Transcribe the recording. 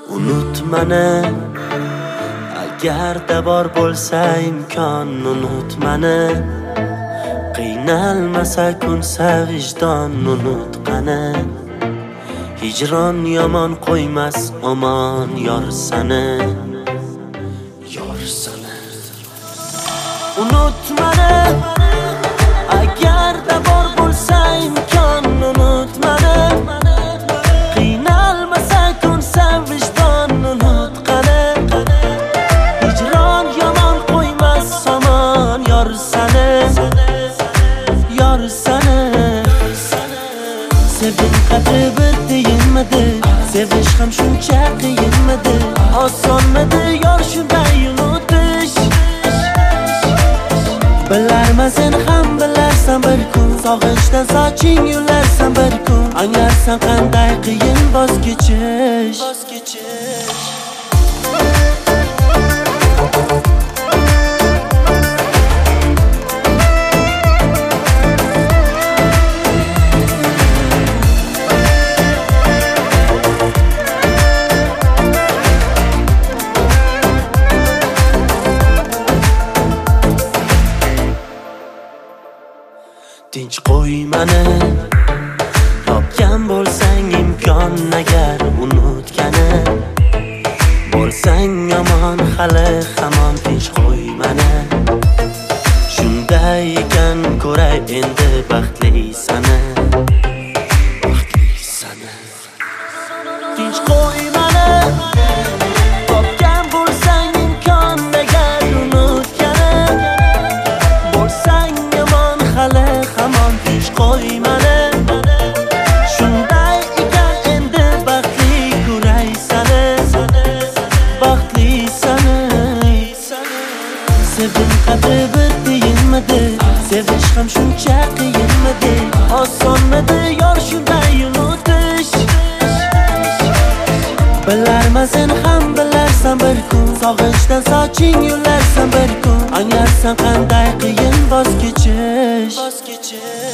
Unut mani, agarda bor bo'lsa imkon. Unut mani, qiynalmasa kun vijdon. Unut qani, hijron yomon qo'ymas omon yor sani. Unut mani, agarda bor bo'lsa imkon. Unut mani, qiynalmasa kun vijdon. Unut qani, hijron yomon qo'ymas omon yor sani. Yor sani. Sevgim qadri bir tiyinmadi, sevish ham shuncha qiyinmidi. Osonmidi yor shunday unutish. Bilarman sen ham bilarsan bir kun, sog'inchdan soching yularsan bir kun. Anglarsan qanday qiyin voz kechish. Tinch qo'y mani, topgan bo'lsang imkon. Agar unutgani bo'lsang yomon, hali hamon tinch qo'y mani. Shunday ekan ko'ray endi baxtli sani. Tinch qo'y mani, topgan bo'lsang imkon. Agar unutgani bo'lsang yomon, hali hamon tinch qo'y mani. Shunday ekan endi baxtli ko'ray sani. Baxtli sani. Sevgim qadri bir tiyinmadi, sevish ham shuncha qiyinmidi. Osonmidi yor shunday unutish. Bilarman sen ham bilarsan bir kun, sog'inchdan soching yularsan bir kun. Anglarsan qanday qiyin voz kechish.